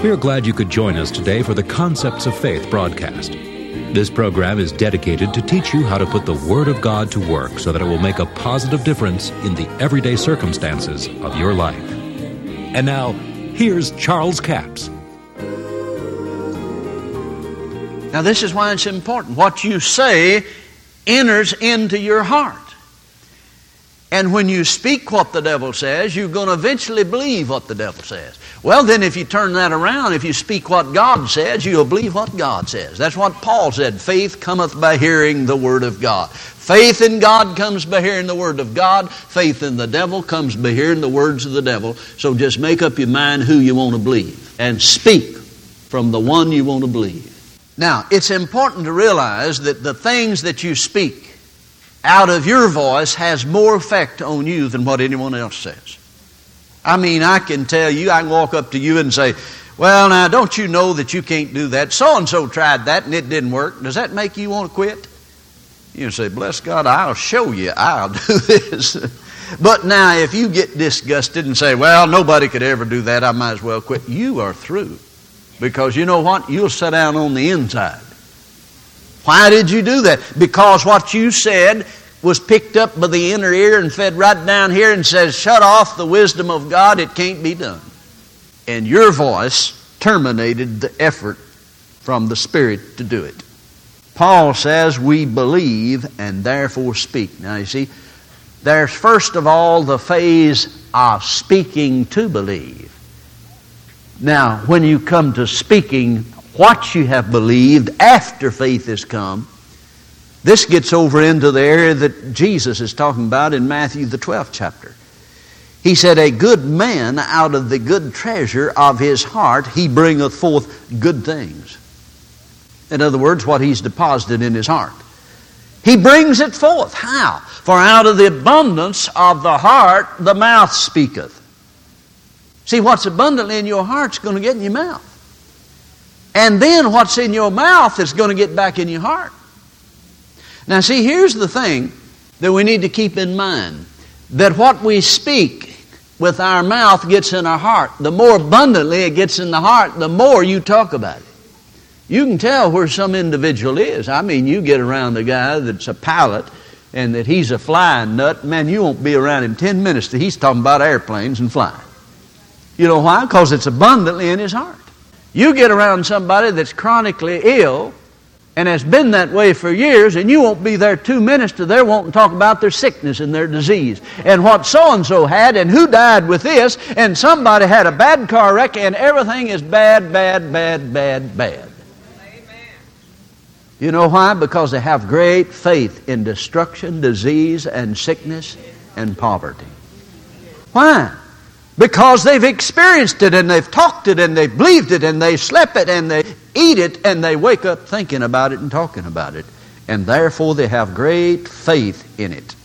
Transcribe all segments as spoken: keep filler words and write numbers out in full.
We're glad you could join us today for the Concepts of Faith broadcast. This program is dedicated to teach you how to put the Word of God to work so that it will make a positive difference in the everyday circumstances of your life. And now, here's Charles Capps. Now, this is why it's important. What you say enters into your heart. And when you speak what the devil says, you're going to eventually believe what the devil says. Well, then if you turn that around, if you speak what God says, you'll believe what God says. That's what Paul said. Faith cometh by hearing the Word of God. Faith in God comes by hearing the Word of God. Faith in the devil comes by hearing the words of the devil. So just make up your mind who you want to believe and speak from the one you want to believe. Now, it's important to realize that the things that you speak out of your voice has more effect on you than what anyone else says. I mean, I can tell you, I can walk up to you and say, well, now, don't you know that you can't do that? So-and-so tried that and it didn't work. Does that make you want to quit? You say, bless God, I'll show you. I'll do this. But now, if you get disgusted and say, well, nobody could ever do that, I might as well quit. You are through. Because you know what? You'll sit down on the inside. Why did you do that? Because what you said was picked up by the inner ear and fed right down here and says, shut off the wisdom of God, it can't be done. And your voice terminated the effort from the Spirit to do it. Paul says we believe and therefore speak. Now you see, there's first of all the phase of speaking to believe. Now, when you come to speaking what you have believed after faith has come, this gets over into the area that Jesus is talking about in Matthew the twelfth chapter. He said, a good man out of the good treasure of his heart, he bringeth forth good things. In other words, what he's deposited in his heart. He brings it forth. How? For out of the abundance of the heart, the mouth speaketh. See, what's abundantly in your heart is going to get in your mouth. And then what's in your mouth is going to get back in your heart. Now see, here's the thing that we need to keep in mind. That what we speak with our mouth gets in our heart. The more abundantly it gets in the heart, the more you talk about it. You can tell where some individual is. I mean, you get around a guy that's a pilot and that he's a flying nut. Man, you won't be around him ten minutes till he's talking about airplanes and flying. You know why? Because it's abundantly in his heart. You get around somebody that's chronically ill and has been that way for years, and you won't be there two minutes till they're wanting to talk about their sickness and their disease and what so-and-so had and who died with this, and somebody had a bad car wreck and everything is bad, bad, bad, bad, bad. Amen. You know why? Because they have great faith in destruction, disease, and sickness and poverty. Why? Because they've experienced it and they've talked it and they've believed it and they slept it and they eat it and they wake up thinking about it and talking about it. And therefore they have great faith in it.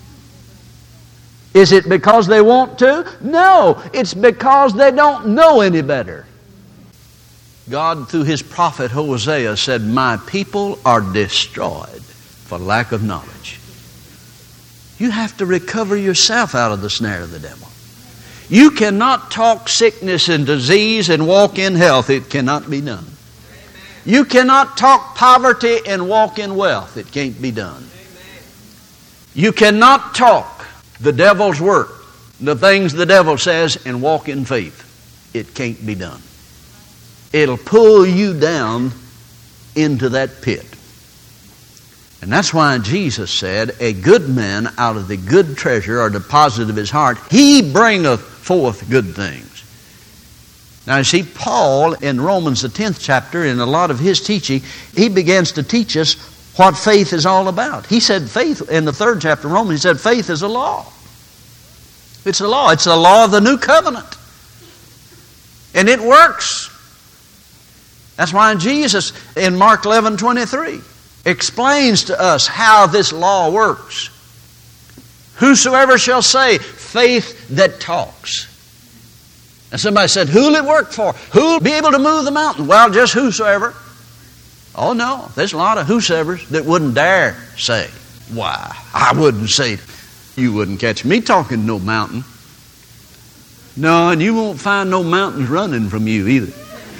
Is it because they want to? No, it's because they don't know any better. God, through His prophet Hosea, said, my people are destroyed for lack of knowledge. You have to recover yourself out of the snare of the devil. You cannot talk sickness and disease and walk in health. It cannot be done. You cannot talk poverty and walk in wealth. It can't be done. You cannot talk the devil's work, the things the devil says, and walk in faith. It can't be done. It'll pull you down into that pit. And that's why Jesus said, a good man out of the good treasure or deposit of his heart, he bringeth forth good things. Now you see, Paul in Romans the tenth chapter, in a lot of his teaching, he begins to teach us what faith is all about. He said faith, in the third chapter of Romans, he said faith is a law. It's a law. It's a law of the new covenant. And it works. That's why Jesus in Mark eleven twenty-three explains to us how this law works. Whosoever shall say, faith that talks. And somebody said, who'll it work for? Who'll be able to move the mountain? Well, just whosoever. Oh no, there's a lot of whosoevers that wouldn't dare say, why, I wouldn't say, you wouldn't catch me talking no mountain. No, and you won't find no mountains running from you either.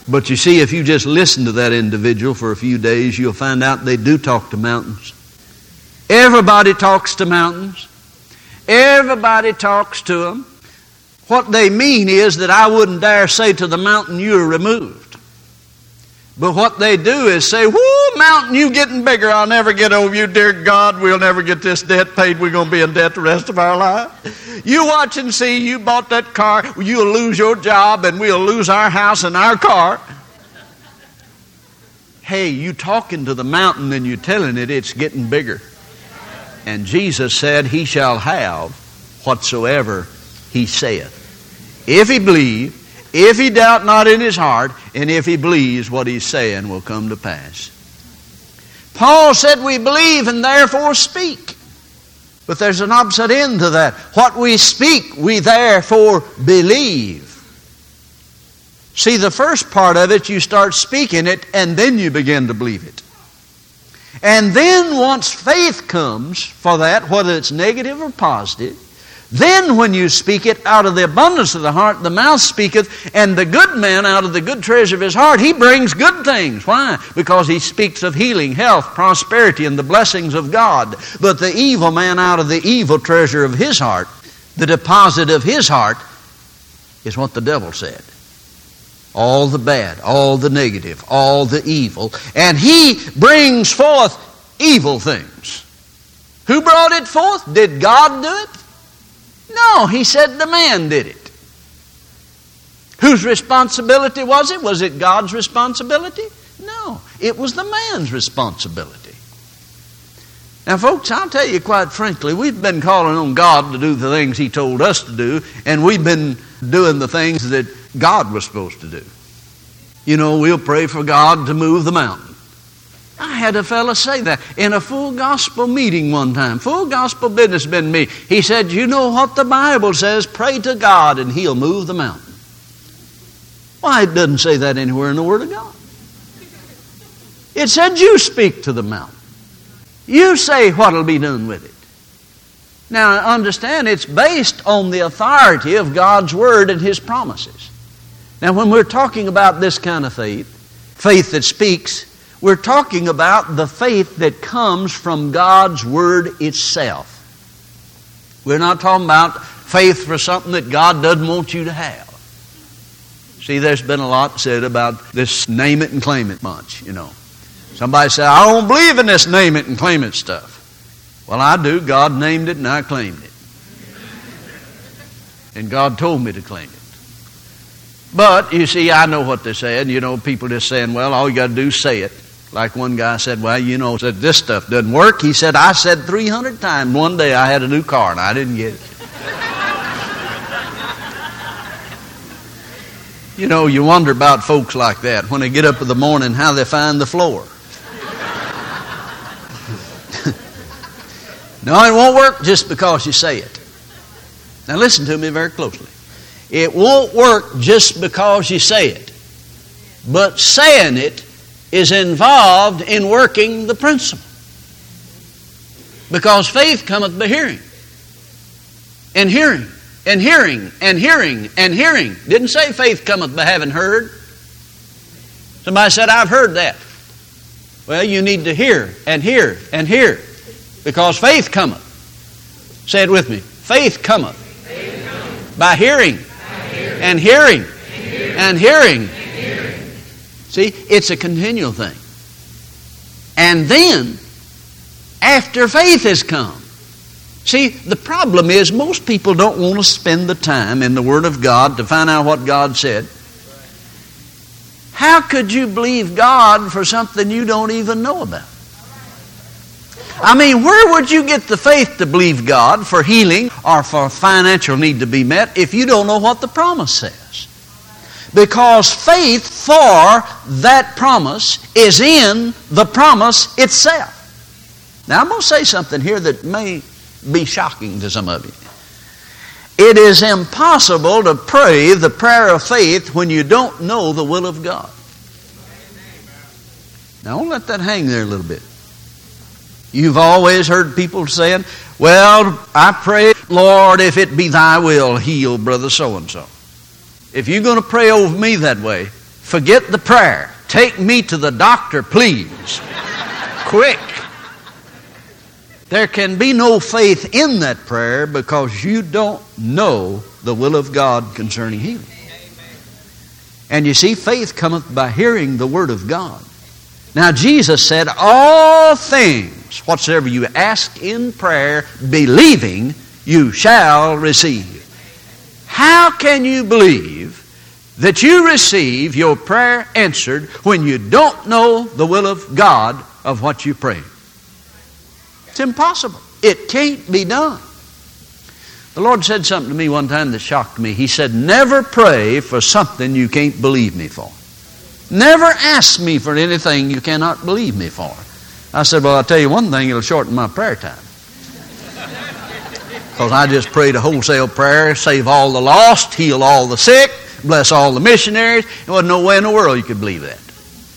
But you see, if you just listen to that individual for a few days, you'll find out they do talk to mountains. Everybody talks to mountains. Everybody talks to them. What they mean is that I wouldn't dare say to the mountain, you're removed. But what they do is say, whoo, mountain, you getting bigger. I'll never get over you, dear God. We'll never get this debt paid. We're going to be in debt the rest of our life. You watch and see. You bought that car. You'll lose your job, and we'll lose our house and our car. Hey, you talking to the mountain and you telling it it's getting bigger. And Jesus said, he shall have whatsoever he saith. If he believe, if he doubt not in his heart, and if he believes what he's saying will come to pass. Paul said we believe and therefore speak. But there's an opposite end to that. What we speak, we therefore believe. See, the first part of it, you start speaking it, and then you begin to believe it. And then once faith comes for that, whether it's negative or positive, then when you speak it, out of the abundance of the heart, the mouth speaketh, and the good man out of the good treasure of his heart, he brings good things. Why? Because he speaks of healing, health, prosperity, and the blessings of God. But the evil man out of the evil treasure of his heart, the deposit of his heart, is what the devil said. All the bad, all the negative, all the evil. And he brings forth evil things. Who brought it forth? Did God do it? No, he said the man did it. Whose responsibility was it? Was it God's responsibility? No, it was the man's responsibility. Now, folks, I'll tell you quite frankly, we've been calling on God to do the things he told us to do, and we've been doing the things that God was supposed to do. You know, we'll pray for God to move the mountain. I had a fellow say that in a full gospel meeting one time. Full gospel businessman meeting. He said, you know what the Bible says? Pray to God and he'll move the mountain. Why, it doesn't say that anywhere in the Word of God. It said you speak to the mountain. You say what'll be done with it. Now, understand, it's based on the authority of God's Word and His promises. Now, when we're talking about this kind of faith, faith that speaks, we're talking about the faith that comes from God's Word itself. We're not talking about faith for something that God doesn't want you to have. See, there's been a lot said about this name it and claim it bunch, you know. Somebody said, I don't believe in this name it and claim it stuff. Well, I do. God named it and I claimed it. And God told me to claim it. But, you see, I know what they're saying. You know, people just saying, well, all you got to do is say it. Like one guy said, well, you know, said this stuff doesn't work. He said, I said three hundred times. One day I had a new car and I didn't get it. You know, you wonder about folks like that when they get up in the morning, how they find the floor. No, it won't work just because you say it. Now listen to me very closely. It won't work just because you say it. But saying it is involved in working the principle. Because faith cometh by hearing. And hearing. And hearing. And hearing. And hearing. Didn't say faith cometh by having heard. Somebody said, I've heard that. Well, you need to hear and hear and hear. Because faith cometh. Say it with me. Faith cometh. Faith cometh. By hearing. By hearing. And hearing. And hearing. And hearing. And hearing. See, it's a continual thing. And then, after faith has come. See, the problem is most people don't want to spend the time in the Word of God to find out what God said. How could you believe God for something you don't even know about? I mean, where would you get the faith to believe God for healing or for financial need to be met if you don't know what the promise says? Because faith for that promise is in the promise itself. Now, I'm going to say something here that may be shocking to some of you. It is impossible to pray the prayer of faith when you don't know the will of God. Now, don't let that hang there a little bit. You've always heard people saying, well, I pray, Lord, if it be thy will, heal brother so-and-so. If you're going to pray over me that way, Forget the prayer. Take me to the doctor, please. Quick. There can be no faith in that prayer because you don't know the will of God concerning healing. And you see, faith cometh by hearing the Word of God. Now, Jesus said, all things, whatsoever you ask in prayer, believing, you shall receive. How can you believe that you receive your prayer answered when you don't know the will of God of what you pray? It's impossible. It can't be done. The Lord said something to me one time that shocked me. He said, never pray for something you can't believe me for. Never ask me for anything you cannot believe me for. I said, well, I'll tell you one thing, it'll shorten my prayer time. Because I just prayed a wholesale prayer, save all the lost, heal all the sick, bless all the missionaries. There wasn't no way in the world you could believe that.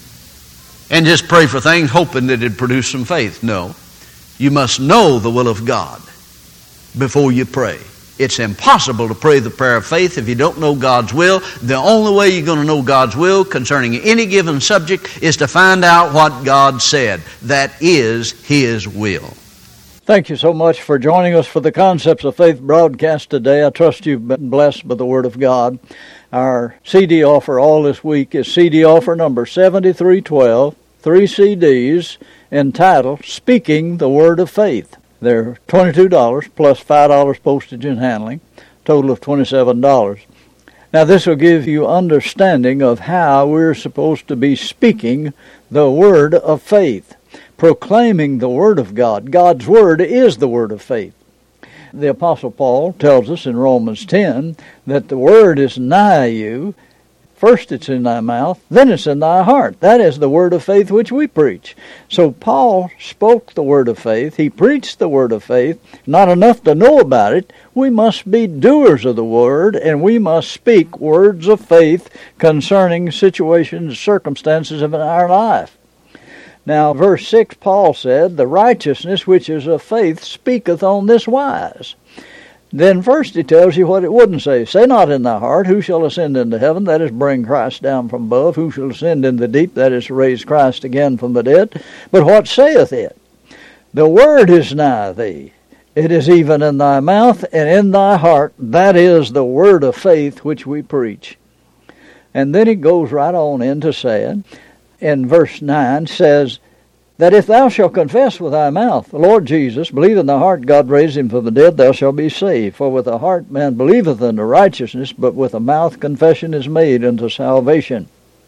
And just pray for things hoping that it'd produce some faith. No. You must know the will of God before you pray. It's impossible to pray the prayer of faith if you don't know God's will. The only way you're going to know God's will concerning any given subject is to find out what God said. That is His will. Thank you so much for joining us for the Concepts of Faith broadcast today. I trust you've been blessed by the Word of God. Our C D offer all this week is C D offer number seventy-three twelve, three C Ds entitled Speaking the Word of Faith. They're twenty-two dollars plus five dollars postage and handling, total of twenty-seven dollars. Now this will give you understanding of how we're supposed to be speaking the Word of Faith, proclaiming the Word of God. God's Word is the Word of faith. The Apostle Paul tells us in Romans ten that the Word is nigh you. First it's in thy mouth, then it's in thy heart. That is the word of faith which we preach. So Paul spoke the word of faith. He preached the word of faith. Not enough to know about it. We must be doers of the word, and we must speak words of faith concerning situations, circumstances of our life. Now, verse six, Paul said, the righteousness which is of faith speaketh on this wise. Then first he tells you what it wouldn't say. Say not in thy heart, who shall ascend into heaven? That is, bring Christ down from above. Who shall ascend into the deep? That is, raise Christ again from the dead. But what saith it? The word is nigh thee. It is even in thy mouth and in thy heart. That is the word of faith which we preach. And then he goes right on into saying, in verse nine, says, that if thou shalt confess with thy mouth the Lord Jesus, believe in thy heart God raised him from the dead, thou shalt be saved. For with the heart man believeth unto righteousness, but with the mouth confession is made unto salvation.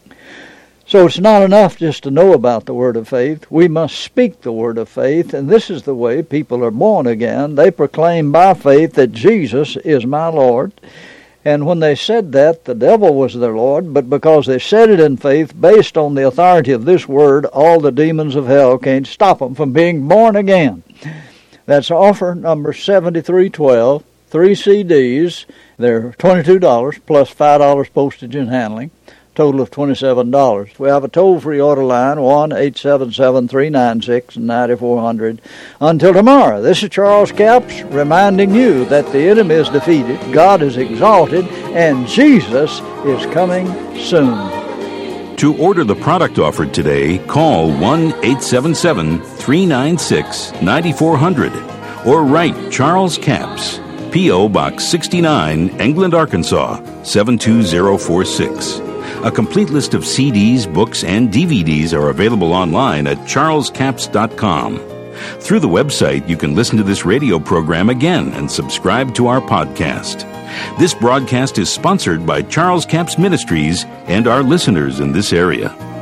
So it's not enough just to know about the word of faith. We must speak the word of faith, and this is the way people are born again. They proclaim by faith that Jesus is my Lord. And when they said that, the devil was their Lord, but because they said it in faith, based on the authority of this word, all the demons of hell can't stop them from being born again. That's offer number seventy-three twelve, three C Ds. They're twenty-two dollars plus five dollars postage and handling, total of twenty-seven dollars. We have a toll-free order line, one eight seven seven, three nine six, nine four zero zero. Until tomorrow, this is Charles Capps reminding you that the enemy is defeated, God is exalted, and Jesus is coming soon. To order the product offered today, call one eight seven seven, three nine six, nine four zero zero or write Charles Capps, P O Box sixty-nine, England, Arkansas, seven two zero four six. A complete list of C Ds, books, and D V Ds are available online at charles capps dot com. Through the website, you can listen to this radio program again and subscribe to our podcast. This broadcast is sponsored by Charles Capps Ministries and our listeners in this area.